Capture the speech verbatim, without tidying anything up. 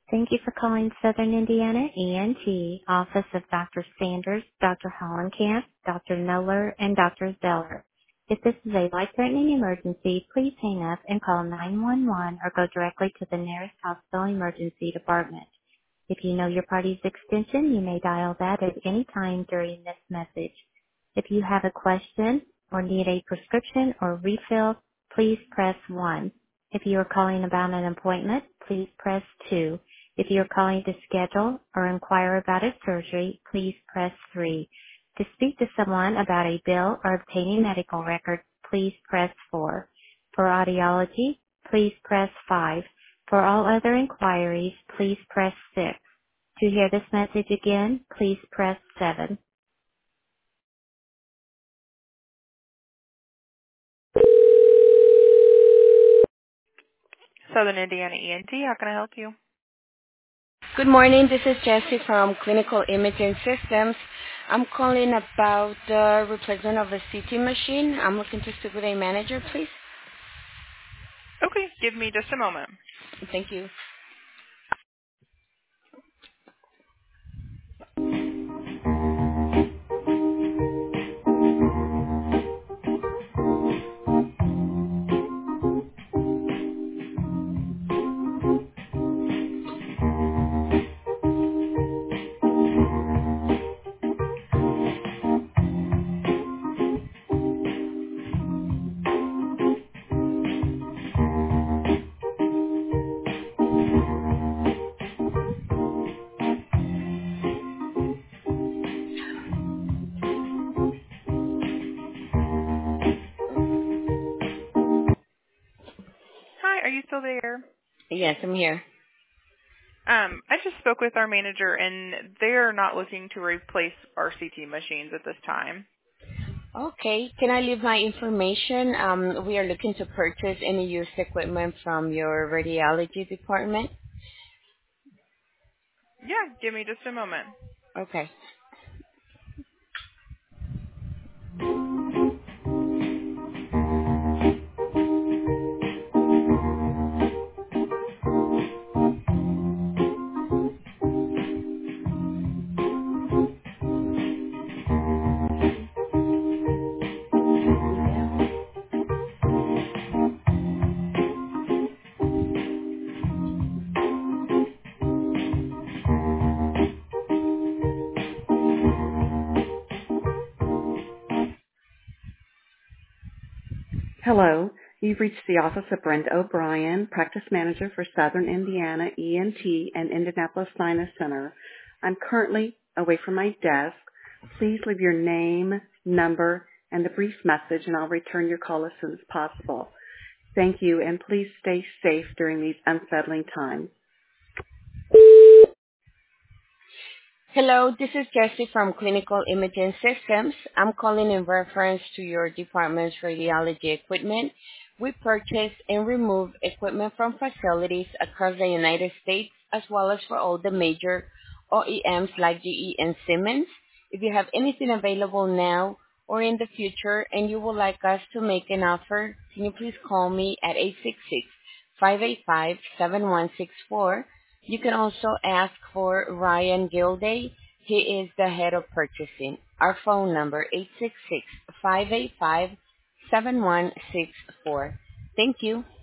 Thank you for calling Southern Indiana E N T, Office of Doctor Sanders, Doctor Hollenkamp, Doctor Noller, and Doctor Zeller. If this is a life-threatening emergency, please hang up and call nine one one or go directly to the nearest hospital emergency department. If you know your party's extension, you may dial that at any time during this message. If you have a question or need a prescription or refill, please press one. If you are calling about an appointment, please press two. If you are calling to schedule or inquire about a surgery, please press three. To speak to someone about a bill or obtaining medical records, please press four. For audiology, please press five. For all other inquiries, please press six. To hear this message again, please press seven. Southern Indiana E N T, how can I help you? Good morning. This is Jessie from Clinical Imaging Systems. I'm calling about the replacement of a C T machine. I'm looking to speak with a manager, please. Okay, give me just a moment. Thank you. Hi, are you still there? Yes, I'm here. Um, I just spoke with our manager, and they are not looking to replace our C T machines at this time. Okay. Can I leave my information? Um, we are looking to purchase any used equipment from your radiology department. Yeah, give me just a moment. Okay. Yeah. Hello, you've reached the office of Brenda O'Brien, Practice Manager for Southern Indiana E N T and Indianapolis Sinus Center. I'm currently away from my desk. Please leave your name, number, and a brief message, and I'll return your call as soon as possible. Thank you, and please stay safe during these unsettling times. Hello, this is Jessie from Clinical Imaging Systems. I'm calling in reference to your department's radiology equipment. We purchase and remove equipment from facilities across the United States as well as for all the major O E Ms like G E and Siemens. If you have anything available now or in the future and you would like us to make an offer, can you please call me at eight six six, five eight five, seven one six four. You can also ask for Ryan Gilday. He is the head of purchasing. Our phone number eight six six, five eight five, seven one six four. Thank you.